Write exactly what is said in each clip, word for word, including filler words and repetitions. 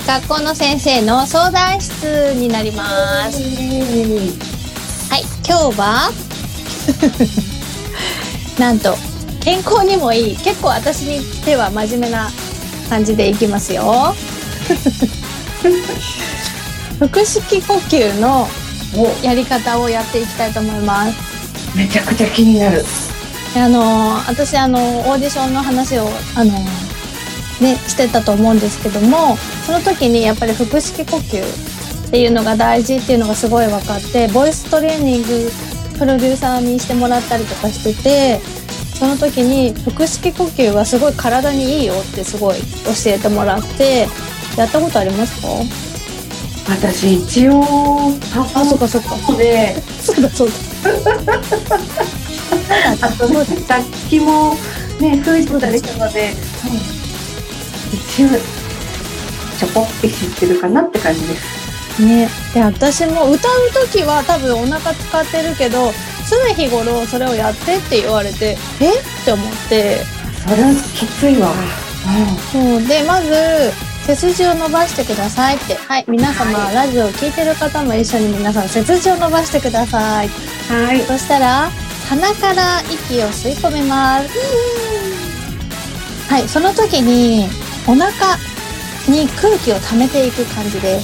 学校の先生の相談室になります。はい、今日はなんと健康にもいい、結構私にしては真面目な感じでいきますよ。腹式呼吸のやり方をやっていきたいと思います。 めちゃくちゃ気になる。 あの私あのオーディションの話をあの、ね、してたと思うんですけども、その時にやっぱり腹式呼吸っていうのが大事っていうのがすごい分かって、ボイストレーニングプロデューサーにしてもらったりとかしてて、その時に腹式呼吸はすごい体にいいよってすごい教えてもらって、やったことありますか？ 私一応パパそうかそうかでそうだそうだあと楽器もね吹いてたりしたので、一応ちょこって知ってるかなって感じですね。で私も歌う時は多分お腹使ってるけど、常日頃それをやってって言われてえって思って、 それはきついわ、 うん、そうでまず背筋を伸ばしてくださいって。はい、皆様、はい、ラジオを聞いてる方も一緒に皆さん背筋を伸ばしてください。 はい。 そしたら鼻から息を吸い込みます。はい、その時にお腹に空気を溜めていく感じです。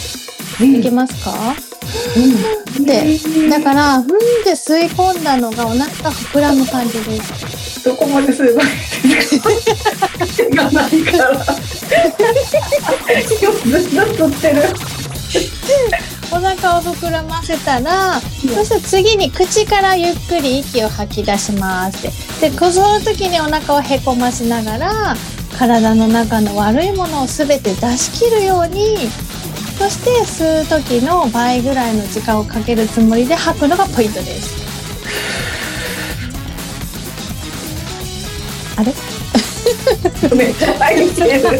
うん、いけますか？うん、で、だからふんで吸い込んだのがお腹が膨らむ感じです。 どこまで吸えばいい手がないからずっと吸ってる。 お腹を膨らませたら、うん、そして次に口からゆっくり息を吐き出しますって。で、その時にお腹をへこましながら体の中の悪いものをすべて出し切るように、そして吸う時の倍ぐらいの時間をかけるつもりで吐くのがポイントです。あれめっちゃ吐いてる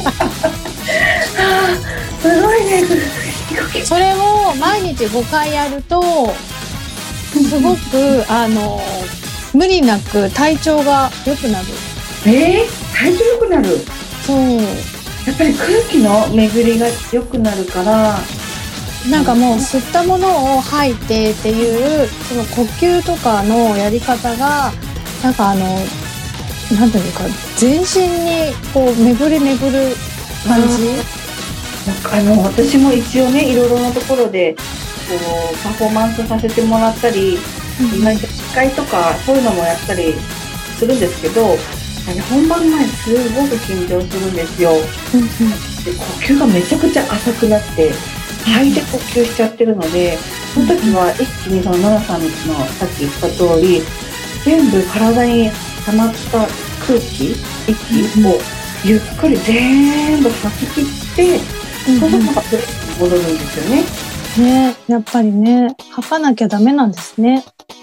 すごいね。 それを毎日ごかいやるとすごくあの無理なく体調が良くなる。 えー、体調良くなる。 そう、 やっぱり空気の巡りが良くなるから、 なんかもう吸ったものを吐いてっていうその呼吸とかのやり方がなんかあのなんていうか全身にこう巡り巡る感じ。 なんかあの私も一応ねいろいろなところでこうパフォーマンスさせてもらったり、うん、意外と司会とかそういうのもやったりするんですけど、本番前すごく緊張するんですよ、うんうん、で呼吸がめちゃくちゃ浅くなって肺で呼吸しちゃってるので、その時は一気にその奈々さんのさっき言った通り全部体に溜まった空気息をゆっくり全部吐き切って、うんうん、そうするとなんかプレスに戻るんですよね。 ね、やっぱりね吐かなきゃダメなんですね。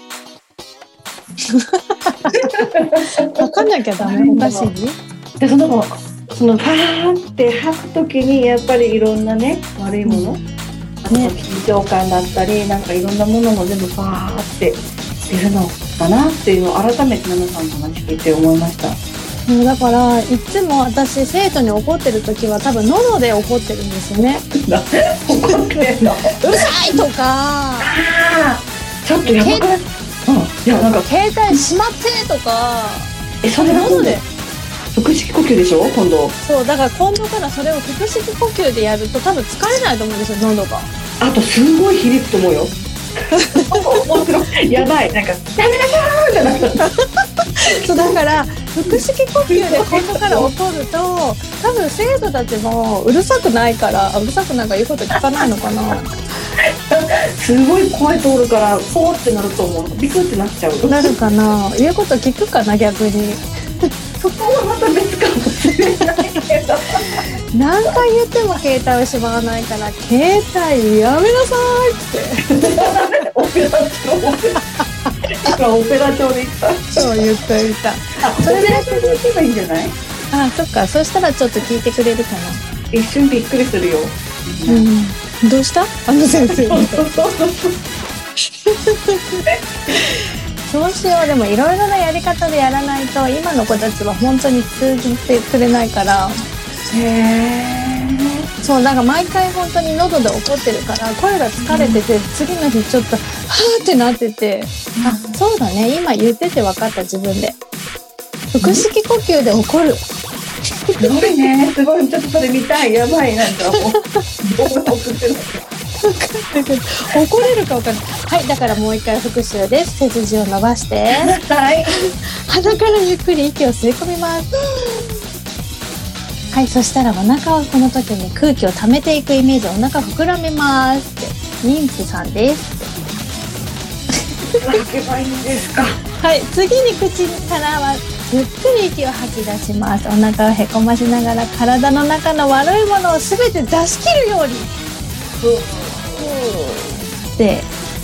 吐かなきゃダメ、おかしい。 でそのそのファーって吐くときにやっぱりいろんなね悪いもの、うん、あと緊張感だったり、なんかいろんなものも全部ファーって出るのかなっていうのを改めて奈々さんの話聞いて思いました。 だからいつも私生徒に怒ってる時は多分喉で怒ってるんですよね。 怒ってんのうるさいとか、 ちょっとやばくない？うん、いやなんか携帯しまってとか、 えそれ喉で腹式呼吸でしょ今度。 そうだから今度からそれを腹式呼吸でやると多分疲れないと思うんですよ、喉が。 あとすごい響くと思うよ。面白い。やばい、なんかダメだよーってなった。 そうだから腹式呼吸で今度から怒ると多分生徒たちもうるさくないから、うるさくなんか言うこと聞かないのかな。 すごい声通るからポーってなると思う。ビクってなっちゃう。 なるかな。言うこと聞くかな逆に。 そこはまた別かもしれないけど。 何回言っても携帯をしまわないから携帯やめなさいって。 オペラ帳今オペラ帳で言った。 そう言った言った。 あ、それでそれで行けばいいんじゃない？ あ、そっか。そしたらちょっと聞いてくれるかな。 一瞬びっくりするよ。 うん、どうした？あの先生。そうしよう。でもいろいろなやり方でやらないと今の子たちは本当に通じてくれないから。 へー。 そうなんか毎回本当に喉で怒ってるから声が疲れてて、うん、次の日ちょっとはーってなってて、うん、あそうだね今言ってて分かった自分で腹式呼吸で怒る、うん、 すごいねすごいちょっとそれ見たいやばいなんかもう僕が送ってる怒れるか分かんないはいだからもう一回復習です背筋を伸ばしてはい鼻からゆっくり息を吸い込みますはい、そしたらお腹をこの時に空気を溜めていくイメージお腹膨らみますって妊婦さんですって吐けばいいんですかはい、次に口からはゆっくり息を吐き出しますお腹をへこましながら体の中の悪いものをすべて出し切るようにで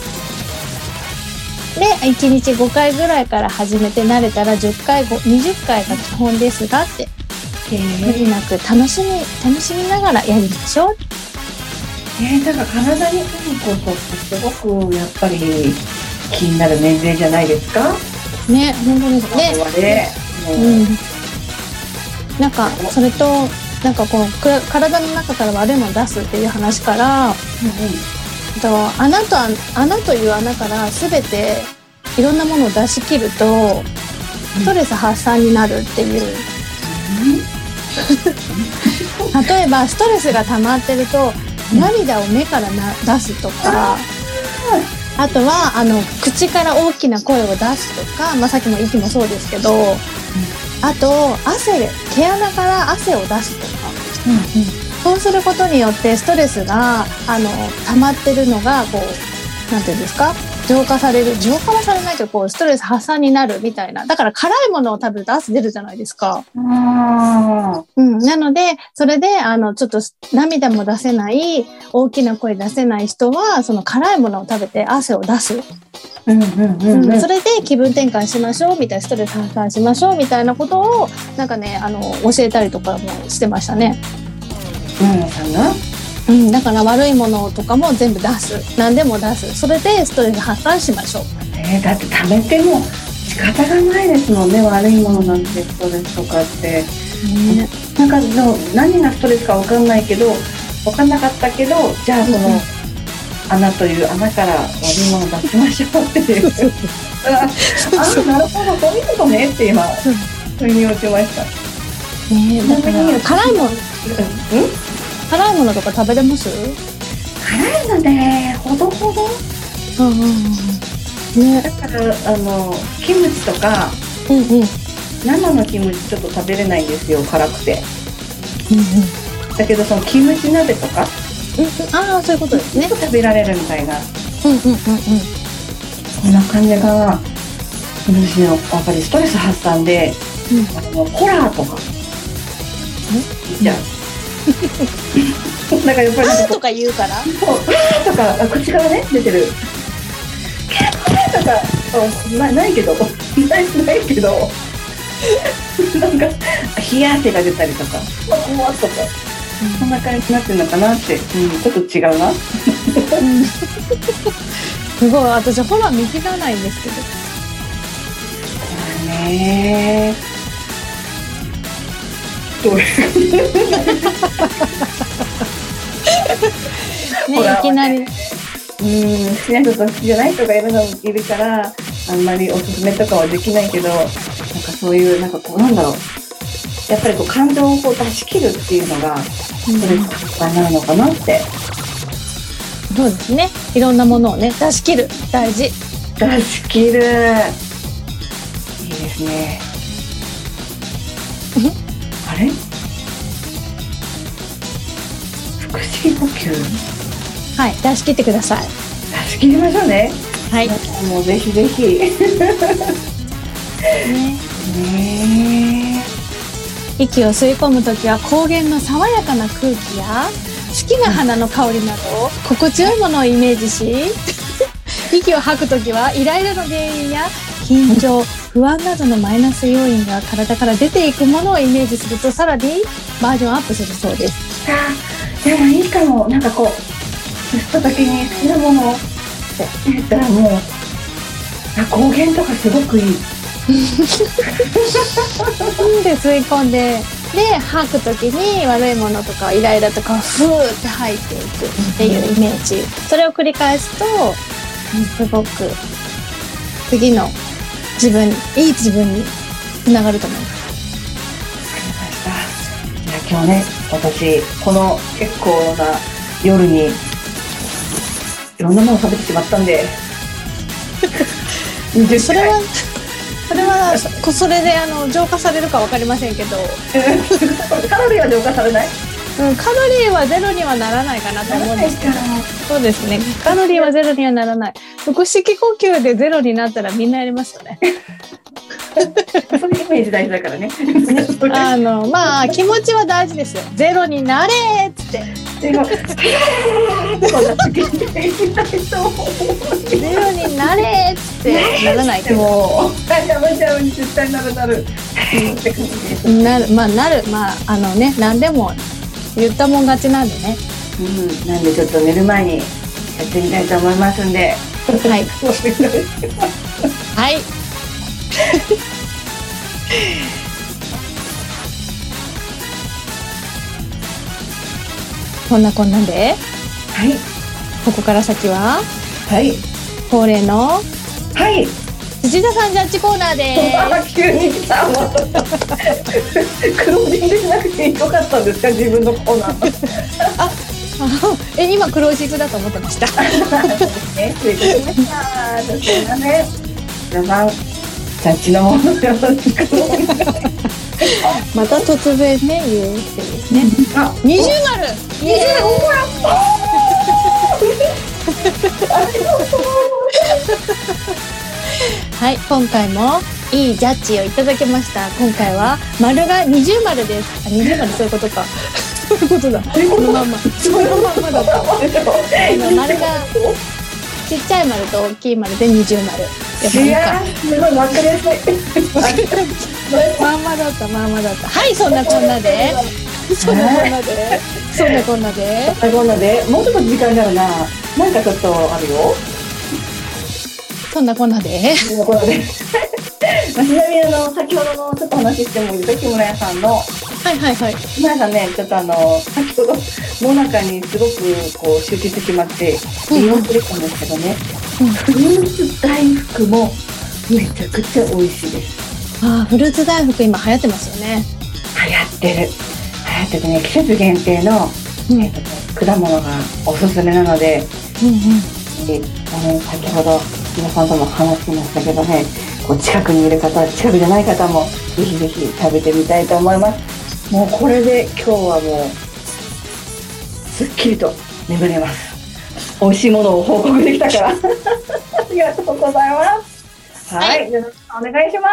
でいちにちごかいぐらいから始めて慣れたらじゅっかいにじゅっかいが基本ですがって無理なく楽しみ楽しみながらやりましょう。 えー、なんか体にいいことってすごくやっぱり気になる年齢じゃないですか。 ね、本当ですね。 ね、 うん、なんかそれとなんかこう体の中から悪いものを出すっていう話から、うんうん、と穴と穴という穴から全ていろんなものを出し切るとストレス発散になるっていう。うん例えばストレスが溜まってると涙を目からな出すとか、あとはあの口から大きな声を出すとか、まあ、さっきの息もそうですけど、あと汗毛穴から汗を出すとか、うんうん、そうすることによってストレスがあの溜まってるのがこうなんていうんですか浄化される浄化はされないけどこうストレス発散になるみたいな。だから辛いものを食べると汗出るじゃないですか。あ、うん、なのでそれであのちょっと涙も出せない大きな声出せない人はその辛いものを食べて汗を出す、うんうんうんうん、それで気分転換しましょうみたいなストレス発散しましょうみたいなことをなんかねあの教えたりとかもしてましたね。 うんかなうん、だから悪いものとかも全部出す何でも出すそれでストレス発散しましょう、 えー、だって食べても仕方がないですもんね悪いものなんてストレスとかって、ね、なんかの何がストレスか分かんないけど分かんなかったけどじゃあその、うん、穴という穴から悪いもの出しましょうっていうああなるほどそういうことねって今それに落ちました、 ね、だから辛いもの、うん辛いものとか食べれます？ 辛いのでほどほど、うんうんね、だからあのキムチとか、うんうん、生のキムチちょっと食べれないんですよ辛くて、うんうん、だけどそのキムチ鍋とか、 うん、ああそういうことですね食べられるみたいな、 うんうんうんうん、 こんな感じが私のやっぱりストレス発散で、うん、あのホラーとかじゃあなんかやっぱりあーとか言うからそうとか口からね出てるとかなないけどないないけどなんか冷や汗が出たりとかうわっとか、うん、そんな感じになってるのかなって、うん、ちょっと違うな、うん、 すごい私ホラー見切らないんですけどまあねどうね、いきなり、うん、 好きな人と好きじゃない人がいるのいるからあんまりおすすめとかはできないけどなんかそういうなんかこうなんだろうやっぱりこう感情をこう出し切るっていうのがストレス発散になるのかなって、 うん、そうですねいろんなものをね出し切る大事出し切るいいですねあれ腹式呼吸はい出し切ってください出し切りましょうねはいもうぜひぜひねね息を吸い込むときは高原の爽やかな空気や好きな花の香りなど心地よいものをイメージし息を吐くときはイライラの原因や緊張不安などのマイナス要因が体から出ていくものをイメージするとさらにバージョンアップするそうです。 あでもいいかもなんかこう吸った時に好きなものって言ったらもうあ高原とかすごくいいで吸い込んでで吐く時に悪いものとかイライラとかをふーって吐いていくっていうイメージ、それを繰り返すとすごく次の自分、いい自分につながると思います。 わかりました。じゃあ今日ね、私この結構な夜にいろんなものを食べてしまったんでそれはそれはそれであの浄化されるか分かりませんけどカロリーは浄化されない？ うん、カロリーはゼロにはならないかなと思うんですけど、そうですね、カロリーはゼロにはならない。腹式呼吸でゼロになったらみんなやりますよねそういうイメージ大事だからねあのまあ気持ちは大事ですよ。ゼロになれーっつってゼロになれーっつってならないけど、 もうやめちゃうに絶対なるなるなる、まあなる、まああのね、何でも言ったもん勝ちなんでね、 うん、なんでちょっと寝る前にやってみたいと思いますんで、 はいはいこんなこんなんで、 はい、 ここから先は、 はい、 恒例の、 はい、 辻田さんジャッジコーナーです。急に来た。クロージングしなくてよかったんですか、自分のコーナー。あ、 あえ今クロージングだと思ってました。 ね、失礼いたしました。そしてね、皆さんジャッジの方よろしくお願いします。 また突然ね言うってですね。 あ、 二重丸。 二重はい、今回もいいジャッジをいただきました。今回は丸が二重丸です。あ、二重丸そういうことか。そういうことだ。そのまんま。そのまんまだった。丸がちっちゃい丸と大きい丸で二重丸。 いやー、すごい分かりやすい。 まんまだった、まんまだった。はい、そんなこんなで。そんなこんなで。そんなこんなで。 そんなこんなで、もうちょっと時間があるな。なんかちょっとあるよ。 そんなこんなで。 そんなこんなで。ちなみにあの先ほどのちょっと話してもいいですか、木村屋さんの。 はいはいはい。 木村屋さんね、ちょっとあの先ほどもなかにすごくこう集中してしまって利用してたんですけどね、うん、フルーツ大福もめちゃくちゃ美味しいです。 ああ、フルーツ大福今流行ってますよね。 流行ってる。流行っててね、季節限定の、うんえー、と果物がおすすめなので、うんうん、あの先ほど皆さんとも話してましたけどね、こう近くにいる方、近くじゃない方もぜひぜひ食べてみたいと思います。もうこれで今日はもうすっきりと眠れます。美味しいものを報告できたからありがとうございます。はい、はい、よろしくお願いします。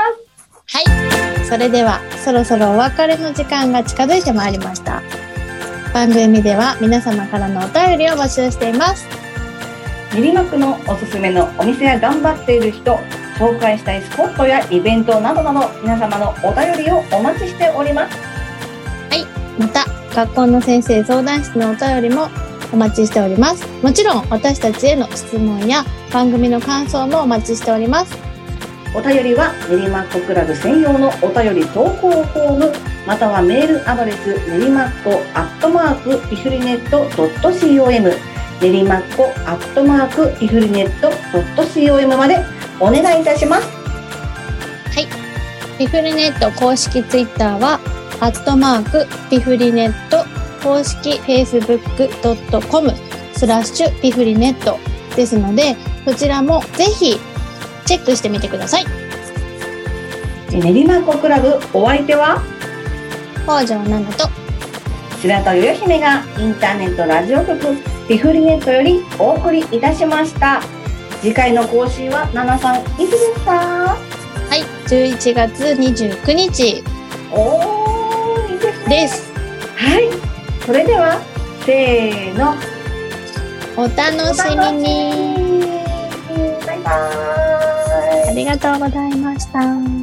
はい、それではそろそろお別れの時間が近づいてまいりました。番組では皆様からのお便りを募集しています。 練馬区のおすすめのお店や頑張っている人、紹介したいスポットやイベントなどなど、皆様のお便りをお待ちしております。 はい、また学校の先生相談室のお便りもお待ちしております。もちろん私たちへの質問や番組の感想もお待ちしております。 お便りは練馬っ子クラブ専用のお便り投稿フォーム、またはメールアドレス練馬っ子アットマークピフリネットドット コム、練馬っ子アットマークピフリネットドット コム までお願いいたします。 はい、ピフリネット公式ツイッターはアットマークピフリネット、公式 フェイスブックドットコム スラッシュピフリネットですので、そちらもぜひチェックしてみてください。 練馬っ子クラブ、お相手は北条奈々と白戸よよ姫がインターネットラジオ局ピフリネットよりお送りいたしました。次回の更新は奈々さんいつですか？ はい、じゅういちがつにじゅうくにちおー、いいですね。 です。 はい、それではせーの、 お楽しみに。 バイバーイ。 ありがとうございました。